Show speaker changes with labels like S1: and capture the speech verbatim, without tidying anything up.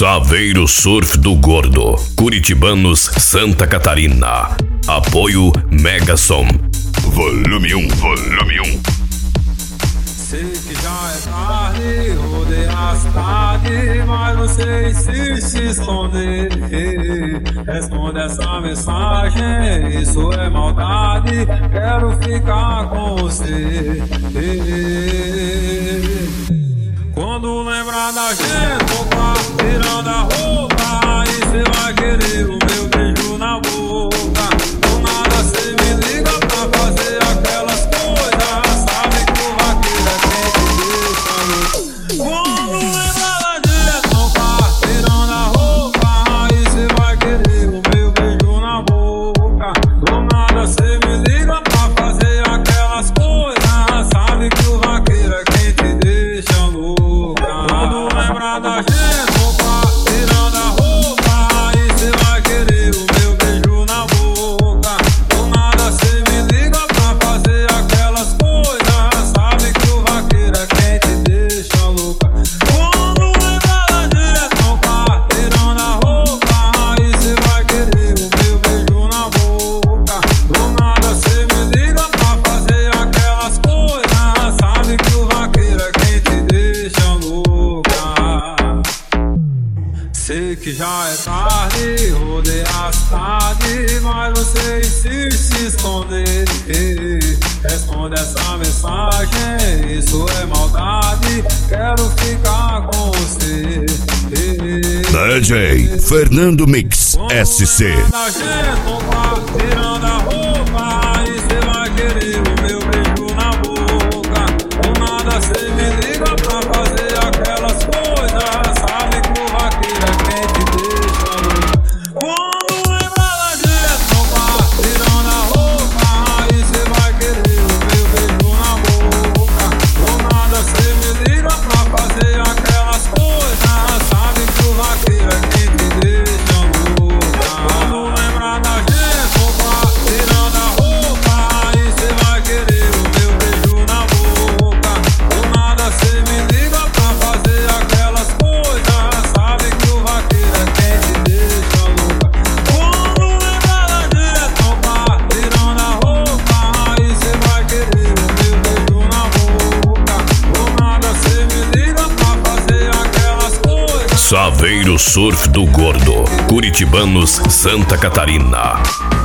S1: Saveiro Surf do Gordo, Curitibanos, Santa Catarina. Apoio Megasom. Volume um, volume um.
S2: Sei que já é tarde, rodei a cidade, mas você insiste em esconder. Responde essa mensagem, isso é maldade, quero ficar com você. Quando lembrar da gente, vou tá tirando a roupa, aí cê vai querer o meu beijo na boca. Do nada cê me liga pra fazer aquelas coisas, sabe que o vaqueiro é quem te deixa louco. Quando lembrar da gente, vou tá tirando a roupa, aí cê vai querer o meu beijo na boca. Do nada cê me liga pra fazer aquelas coisas, sabe que o vaqueiro é quem te deixa louco. Quando lembrar da gente, vou tá tirando a roupa, aí cê vai querer o meu beijo na boca. Do nada cê me liga pra fazer aquelas coisas, sabe que o vaqueiro é quem te deixa louca. Quando lembrar da gente, vou tá tirando a roupa, aí cê vai querer o meu beijo na boca. Do nada cê me liga pra fazer aquelas coisas, sabe que o vaqueiro é quem te deixa louca. Sei que já é tarde, rodei a cidade, mas você insiste em esconder. Responde essa mensagem, isso é maldade, quero ficar com você.
S1: D J Fernando Mix S C.
S2: Da gente, vou tá tirando a roupa, aí cê vai querer o meu beijo na boca. Do nada cê me liga pra fazer aquelas coisas, sabe que o vaqueiro é quem te deixa louco. Quando lembrar da gente, vou tá tirando a roupa, aí cê vai querer o meu beijo na boca. Do nada cê me liga pra fazer aquelas coisas, sabe que o vaqueiro é quem te deixa louca. Quando lembrar da gente, vou tá tirando a roupa, aí cê vai querer o meu beijo na boca. Do nada cê me liga pra fazer aquelas coisas, sabe que o vaqueiro é quem te deixa louca. Quando lembrar da gente, vou tá tirando a roupa, aí cê vai querer o meu beijo na boca. Do nada cê me liga pra fazer aquelas coisas.
S1: Saveiro Surf do Gordo, Curitibanos, Santa Catarina.